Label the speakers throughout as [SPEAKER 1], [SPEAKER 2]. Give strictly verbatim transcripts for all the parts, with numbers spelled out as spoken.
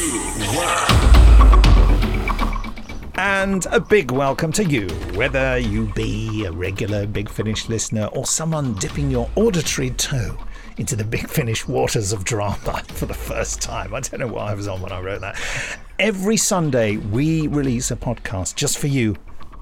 [SPEAKER 1] And a big welcome to you, whether you be a regular Big Finish listener or someone dipping your auditory toe into the Big Finish waters of drama for the first time. I don't know what I was on when I wrote that. Every Sunday, we release a podcast just for you,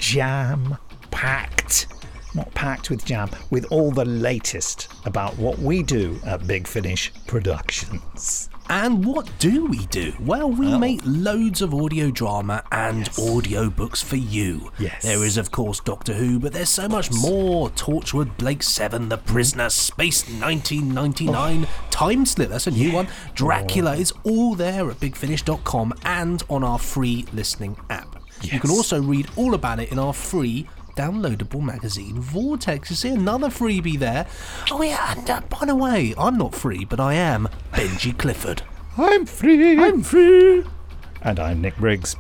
[SPEAKER 1] jam-packed. Not packed with jam, with all the latest about what we do at Big Finish Productions.
[SPEAKER 2] And what do we do? Well, we
[SPEAKER 1] Oh.
[SPEAKER 2] make loads of audio drama and
[SPEAKER 1] Yes.
[SPEAKER 2] audio books for you.
[SPEAKER 1] Yes.
[SPEAKER 2] There is, of course, Doctor Who, but there's so much more. Torchwood, Blake Seven, The Prisoner, Space nineteen ninety-nine,
[SPEAKER 1] Oh.
[SPEAKER 2] Time Slip, that's a new one. Dracula is all there at big finish dot com and on our free listening app. You can
[SPEAKER 1] Yes.
[SPEAKER 2] also read all about it in our free downloadable magazine Vortex. You see another freebie there. Oh yeah, and uh, by the way, I'm not free, but I am Benji Clifford.
[SPEAKER 1] I'm free. I'm free. And I'm Nick Briggs.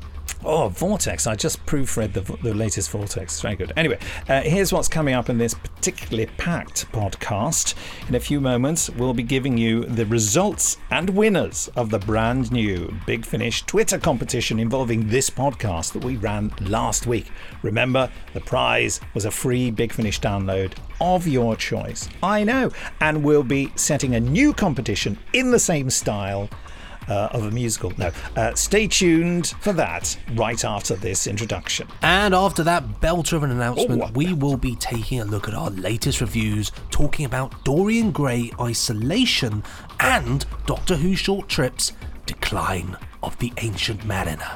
[SPEAKER 1] Oh, Vortex. I just proofread the, the latest Vortex. Very good. Anyway, uh, here's what's coming up in this particularly packed podcast. In a few moments, we'll be giving you the results and winners of the brand new Big Finish Twitter competition involving this podcast that we ran last week. Remember, the prize was a free Big Finish download of your choice. I know. And we'll be setting a new competition in the same style Uh, of a musical. No, uh, stay tuned for that right after this introduction.
[SPEAKER 2] And after that belter of an announcement,
[SPEAKER 1] Oh,
[SPEAKER 2] we will be taking a look at our latest reviews, talking about Dorian Gray Isolation and Doctor Who Short Trips, Decline of the Ancient Mariner.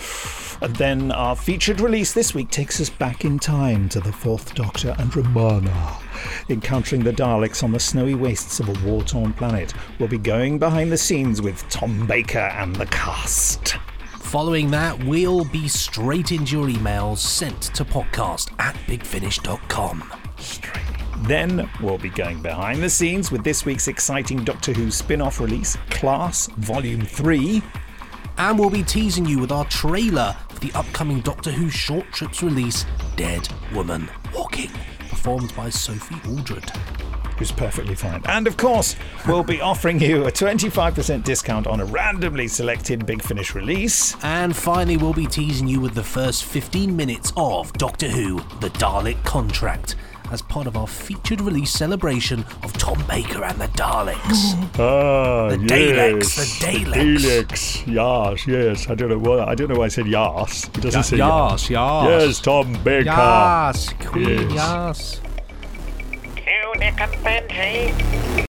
[SPEAKER 1] And then our featured release this week takes us back in time to the Fourth Doctor and Romana, encountering the Daleks on the snowy wastes of a war-torn planet. We'll be going behind the scenes with Tom Baker and the cast.
[SPEAKER 2] Following that, we'll be straight into your emails sent to podcast at big finish dot com.
[SPEAKER 1] Straight. Then we'll be going behind the scenes with this week's exciting Doctor Who spin-off release, Class Volume three.
[SPEAKER 2] And we'll be teasing you with our trailer for the upcoming Doctor Who Short Trips release, Dead Woman Walking, performed by Sophie Aldred.
[SPEAKER 1] Who's perfectly fine. And of course, we'll be offering you a twenty-five percent discount on a randomly selected Big Finish release.
[SPEAKER 2] And finally, we'll be teasing you with the first fifteen minutes of Doctor Who, The Dalek Contract, as part of our featured release celebration of Tom Baker and the Daleks.
[SPEAKER 1] Ah,
[SPEAKER 2] The Daleks, the Daleks.
[SPEAKER 1] Daleks. Yes, yes. I don't know what. I don't know why I said yes. It doesn't say
[SPEAKER 2] Yas, yas.
[SPEAKER 1] Yes, Tom Baker.
[SPEAKER 2] Yas, Queen,
[SPEAKER 1] Yes.
[SPEAKER 2] yas.
[SPEAKER 3] Cue Nick and Benji.